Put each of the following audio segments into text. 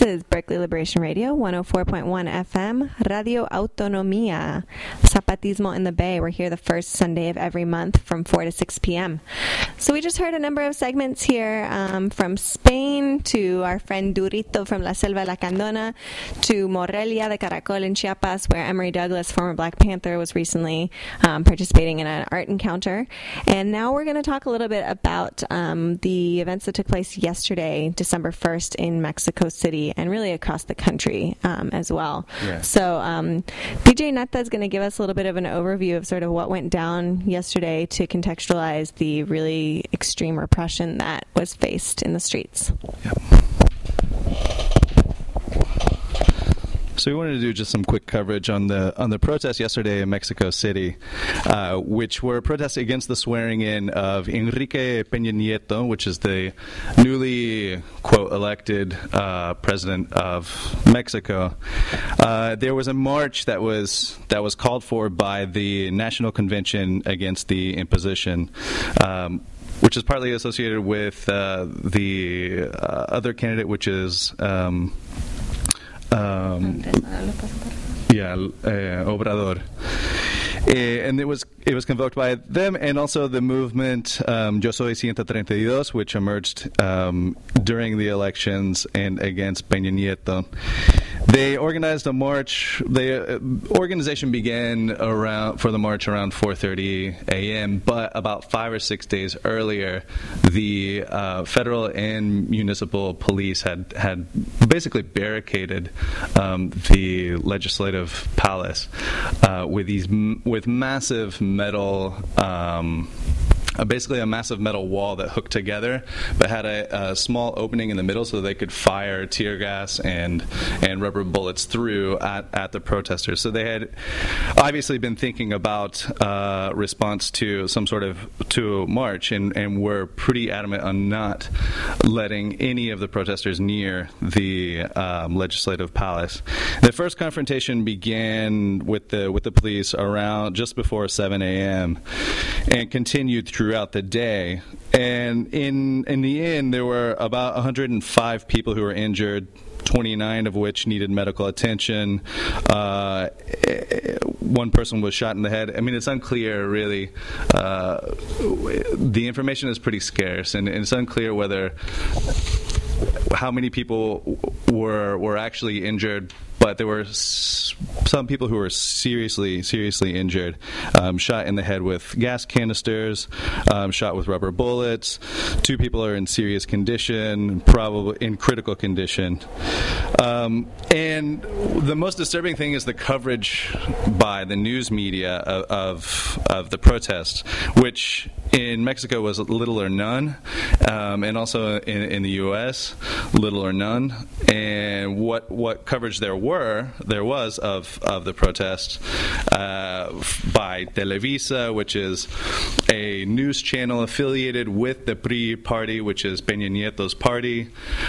is Berkeley Liberation Radio, 104.1 FM, Radio Autonomía, Zapatismo in the Bay. We're here the first Sunday of every month from 4 to 6 p.m. So we just heard a number of segments here from Spain to our friend Durito from La Selva Lacandona to Morelia de Caracol in Chiapas, where Emory Douglas, former Black Panther, was recently participating in an art encounter. And now we're going to talk a little bit about the events that took place yesterday, December 1st, in Mexico City and really across the country as well. Yeah. So DJ Nata is going to give us a little bit of an overview of sort of what went down yesterday to contextualize the really extreme repression that was faced in the streets. Yep. So we wanted to do just some quick coverage on the protests yesterday in Mexico City, which were protests against the swearing-in of Enrique Peña Nieto, which is the newly, quote, elected president of Mexico. There was a march that was called for by the National Convention Against the Imposition, which is partly associated with the other candidate, which is Obrador. And it was convoked by them and also the movement Yo Soy 132, which emerged during the elections and against Peña Nieto. They organized a march. The organization began for the march around 4:30 a.m., but about 5 or 6 days earlier, the federal and municipal police had basically barricaded the legislative palace with massive metal. Basically a massive metal wall that hooked together, but had a small opening in the middle so they could fire tear gas and rubber bullets through at the protesters. So they had obviously been thinking about response to some sort of march, and were pretty adamant on not letting any of the protesters near the legislative palace. The first confrontation began with the police around just before 7 a.m. and continued throughout the day. And in the end, there were about 105 people who were injured, 29 of which needed medical attention. One person was shot in the head. I mean, it's unclear, really. The information is pretty scarce, and it's unclear how many people were actually injured. But there were some people who were seriously injured, shot in the head with gas canisters, shot with rubber bullets. 2 people are in serious condition, probably in critical condition. And the most disturbing thing is the coverage by the news media of the protests, which in Mexico was little or none, and also in the U.S., little or none. And what coverage there was of the protest by Televisa, which is a news channel affiliated with the PRI party, which is Peña Nieto's party,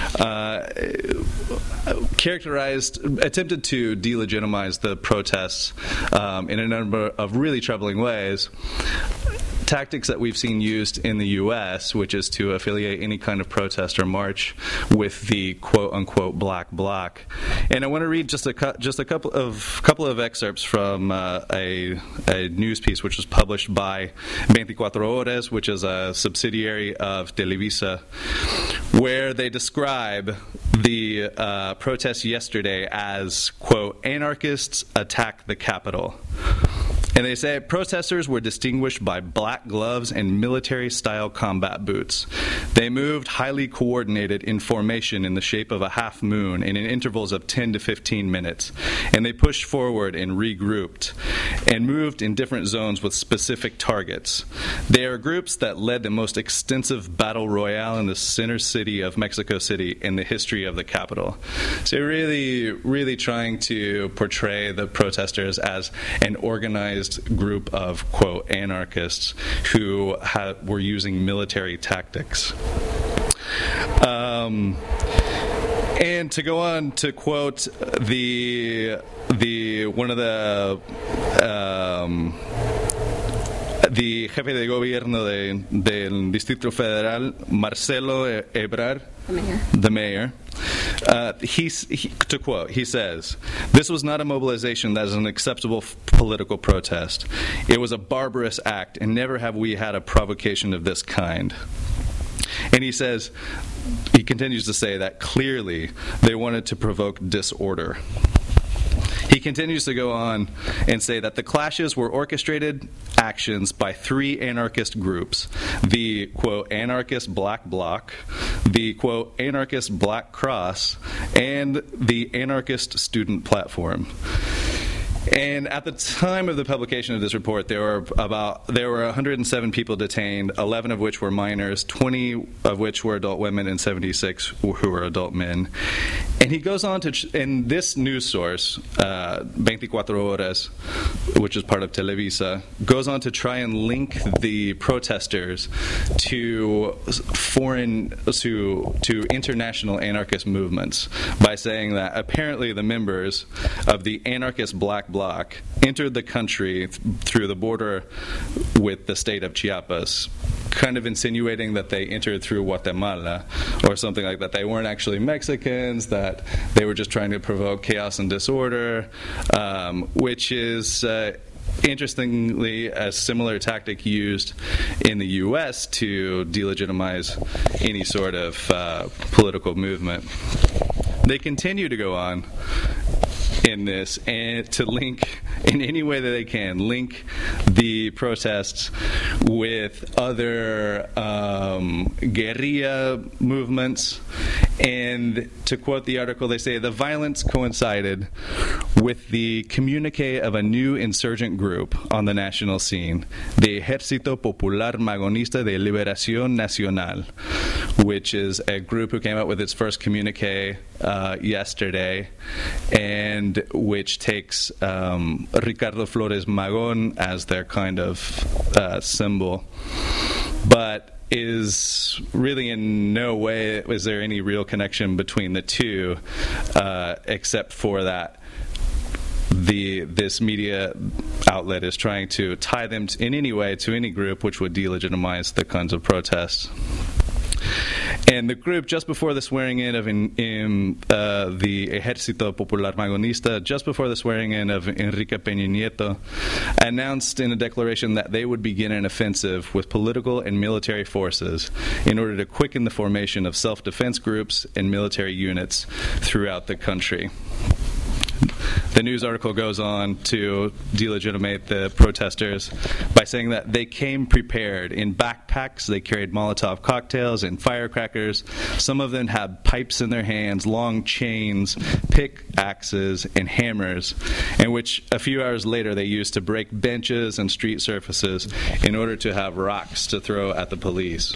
attempted to delegitimize the protests in a number of really troubling ways. Tactics that we've seen used in the U.S., which is to affiliate any kind of protest or march with the quote-unquote black bloc. And I want to read just a couple of excerpts from a news piece which was published by 24 Horas, which is a subsidiary of Televisa, where they describe the protests yesterday as, quote, anarchists attack the Capitol. And they say protesters were distinguished by black gloves and military-style combat boots. They moved highly coordinated in formation in the shape of a half moon and in intervals of 10 to 15 minutes. And they pushed forward and regrouped and moved in different zones with specific targets. They are groups that led the most extensive battle royale in the center city of Mexico City in the history of the capital. So really, really trying to portray the protesters as an organized group of, quote, anarchists who were using military tactics. And to go on to quote the jefe de gobierno del Distrito Federal, Marcelo Ebrard, the mayor, To quote, he says, "This was not a mobilization that is an acceptable political protest. It was a barbarous act, and never have we had a provocation of this kind." And he continues to say that clearly they wanted to provoke disorder. He continues to go on and say that the clashes were orchestrated actions by 3 anarchist groups: the, quote, anarchist Black Bloc, the, quote, anarchist Black Cross, and the anarchist Student Platform. And at the time of the publication of this report, there were 107 people detained, 11 of which were minors, 20 of which were adult women, and 76 who were adult men. And he goes on to, in this news source, 24 Horas, which is part of Televisa, goes on to try and link the protesters to international anarchist movements by saying that apparently the members of the anarchist Black Bloc entered the country through the border with the state of Chiapas, kind of insinuating that they entered through Guatemala or something like that. They weren't actually Mexicans, that they were just trying to provoke chaos and disorder, which is interestingly a similar tactic used in the U.S. to delegitimize any sort of political movement. They continue to go on in this and to link in any way that they can, link the protests with other guerrilla movements. And to quote the article, they say the violence coincided with the communique of a new insurgent group on the national scene, the Ejército Popular Magonista de Liberación Nacional, which is a group who came out with its first communique yesterday, and which takes Ricardo Flores Magón as their kind of symbol. But is really in no way is there any real connection between the two, except for that this media outlet is trying to tie them in any way to any group which would delegitimize the kinds of protests. And the group, just before the swearing in of the Ejército Popular Magonista, just before the swearing in of Enrique Peña Nieto, announced in a declaration that they would begin an offensive with political and military forces in order to quicken the formation of self-defense groups and military units throughout the country. The news article goes on to delegitimate the protesters by saying that they came prepared. In backpacks, they carried Molotov cocktails and firecrackers. Some of them had pipes in their hands, long chains, pickaxes, and hammers, and which a few hours later they used to break benches and street surfaces in order to have rocks to throw at the police.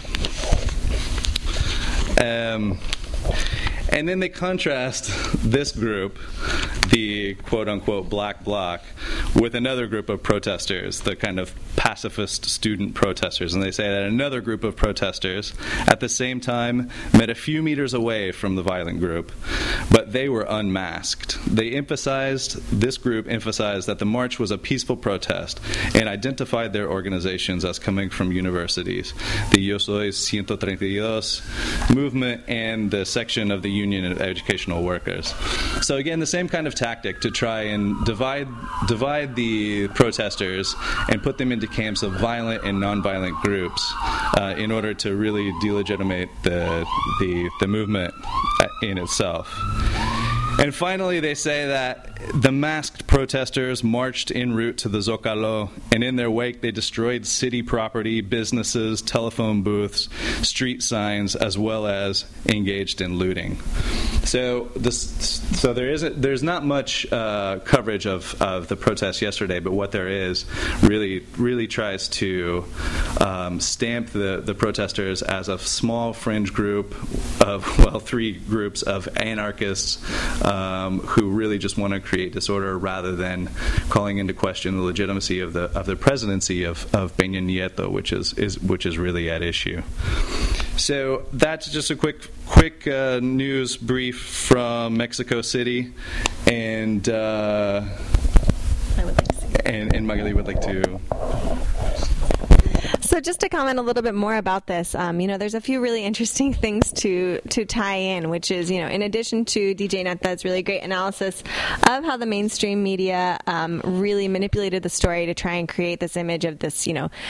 And then they contrast this group, the quote-unquote Black Bloc, with another group of protesters, the kind of pacifist student protesters. And they say that another group of protesters at the same time met a few meters away from the violent group, but they were unmasked. This group emphasized that the march was a peaceful protest and identified their organizations as coming from universities, the Yo Soy 132 movement and the section of the Union of Educational Workers. So again, the same kind of tactic to try and divide the protesters and put them into camps of violent and nonviolent groups in order to really delegitimate the movement in itself. And finally, they say that the masked protesters marched en route to the Zócalo, and in their wake they destroyed city property, businesses, telephone booths, street signs, as well as engaged in looting. So there's not much coverage of the protests yesterday, but what there is really tries to stamp the protesters as a small fringe group of 3 groups of anarchists who really just want to create disorder rather than calling into question the legitimacy of the presidency of Peña Nieto, which is really at issue. So that's just a quick news brief from Mexico City, and Magali would like to. So just to comment a little bit more about this, there's a few really interesting things to tie in, which is, in addition to DJ Neta's really great analysis of how the mainstream media really manipulated the story to try and create this image of this,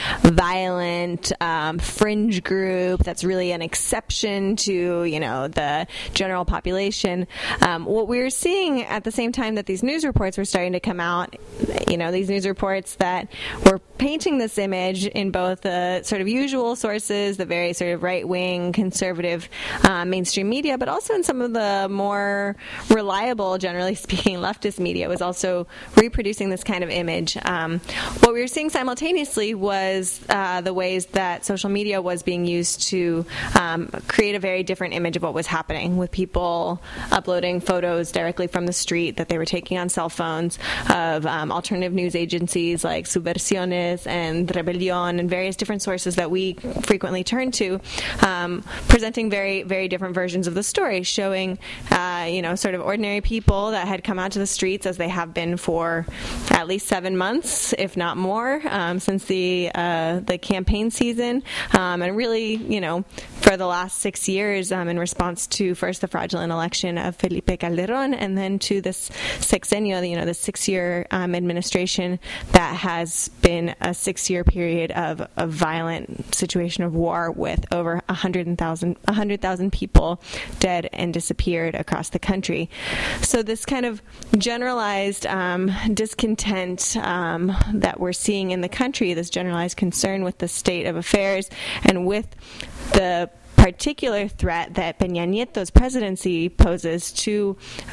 violent fringe group that's really an exception to, the general population. What we were seeing at the same time that these news reports were starting to come out, these news reports that were painting this image in both the sort of usual sources, the very sort of right-wing, conservative mainstream media, but also in some of the more reliable, generally speaking, leftist media was also reproducing this kind of image. What we were seeing simultaneously was the ways that social media was being used to create a very different image of what was happening, with people uploading photos directly from the street that they were taking on cell phones of alternative news agencies like Subversiones and Rebelión and various different sources that we frequently turn to, presenting very, very different versions of the story, showing, sort of ordinary people that had come out to the streets, as they have been for at least 7 months, if not more, since the campaign season, and really, for the last 6 years, in response to first the fraudulent election of Felipe Calderón, and then to this sexenio, the 6-year administration that has been a 6-year period of a violent situation of war with over 100,000 people dead and disappeared across the country. So this kind of generalized discontent that we're seeing in the country, this generalized concern with the state of affairs and with the particular threat that Peña Nieto's presidency poses to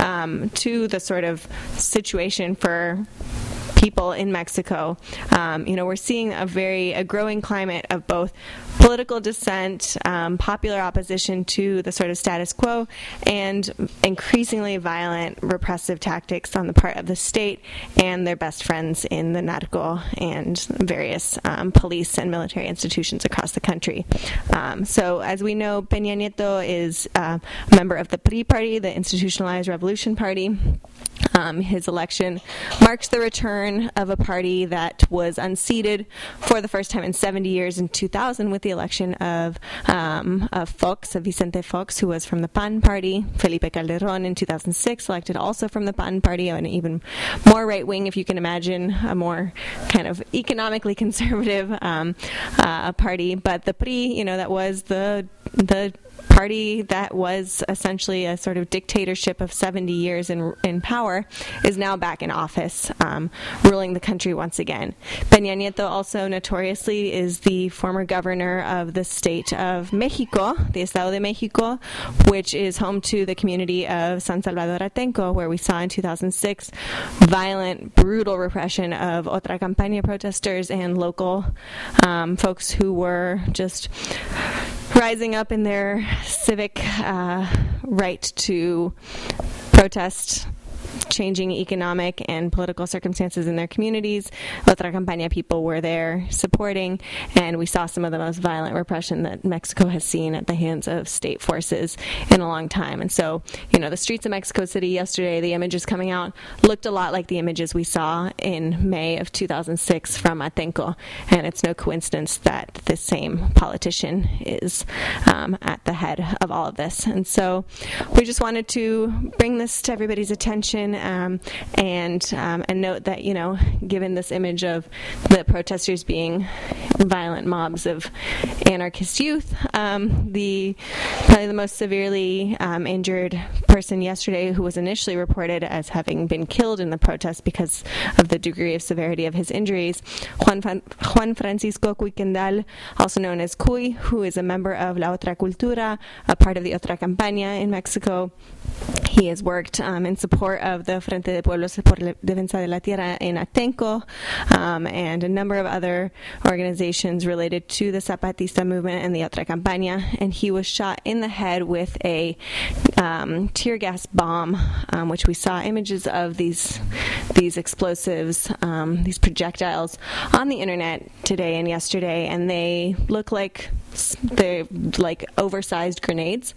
the sort of situation for people in Mexico. We're seeing a growing climate of both political dissent, popular opposition to the sort of status quo, and increasingly violent repressive tactics on the part of the state and their best friends in the narco and various police and military institutions across the country. So as we know, Peña Nieto is a member of the PRI party, the Institutionalized Revolution Party. His election marks the return of a party that was unseated for the first time in 70 years in 2000 with the election of Vicente Fox, who was from the PAN party. Felipe Calderón in 2006 elected also from the PAN party, an even more right-wing, if you can imagine, a more kind of economically conservative party. But the PRI, that was the party that was essentially a sort of dictatorship of 70 years in power, is now back in office, ruling the country once again. Peña Nieto also notoriously is the former governor of the state of Mexico, the Estado de Mexico, which is home to the community of San Salvador Atenco, where we saw in 2006 violent, brutal repression of Otra Campaña protesters and local folks who were just rising up in their civic right to protest changing economic and political circumstances in their communities. Otra Campaña people were there supporting, and we saw some of the most violent repression that Mexico has seen at the hands of state forces in a long time. And so, the streets of Mexico City yesterday, the images coming out looked a lot like the images we saw in May of 2006 from Atenco, and it's no coincidence that this same politician is at the head of all of this. And so we just wanted to bring this to everybody's attention, and note that, given this image of the protesters being violent mobs of anarchist youth, probably the most severely injured person yesterday, who was initially reported as having been killed in the protest because of the degree of severity of his injuries, Juan Francisco Cuy-Kendall, also known as Cuy, who is a member of La Otra Cultura, a part of the Otra Campaña in Mexico. He has worked in support of the Frente de Pueblos por la Defensa de la Tierra in Atenco, and a number of other organizations related to the Zapatista movement and the Otra Campaña, and he was shot in the head with a tear gas bomb, which we saw images of these explosives, these projectiles on the internet today and yesterday, and they look like they're like oversized grenades.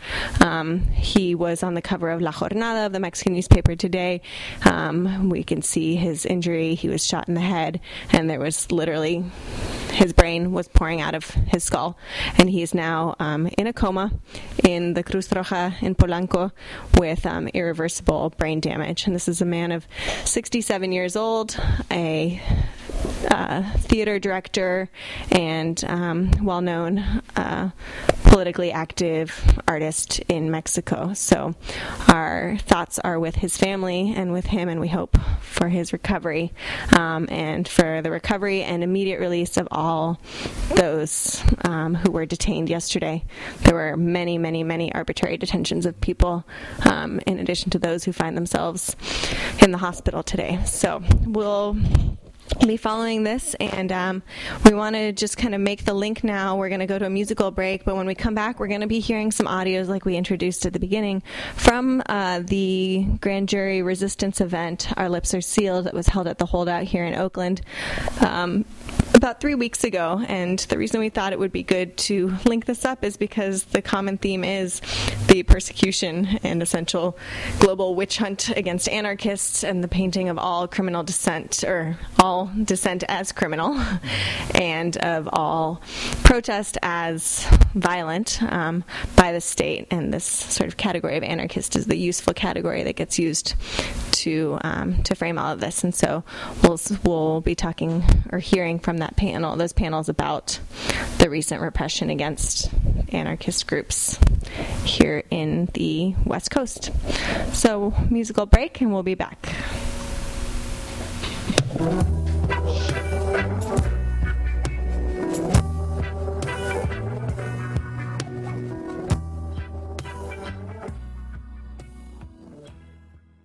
He was on the cover of La Jornada of the Mexican newspaper today. We can see his injury. He was shot in the head, and there was literally his brain was pouring out of his skull, and he's now in a coma in the Cruz Roja in Polanco with irreversible brain damage. And this is a man of 67 years old, a theater director, and well-known politically active artist in Mexico. So our thoughts are with his family and with him, and we hope for his recovery and for the recovery and immediate release of all those who were detained yesterday. There were many, many, many arbitrary detentions of people in addition to those who find themselves in the hospital today. So we'll be following this, and we want to just kind of make the link now. We're going to go to a musical break, but when we come back, we're going to be hearing some audios like we introduced at the beginning from the grand jury resistance event, Our Lips Are Sealed, that was held at the Holdout here in Oakland about 3 weeks ago. And the reason we thought it would be good to link this up is because the common theme is the persecution and essential global witch hunt against anarchists and the painting of all criminal dissent, or all dissent as criminal, and of all protest as violent by the state. And this sort of category of anarchist is the useful category that gets used to frame all of this. And so we'll be talking or hearing from those panels about the recent repression against anarchist groups here in the West Coast. So musical break, and we'll be back.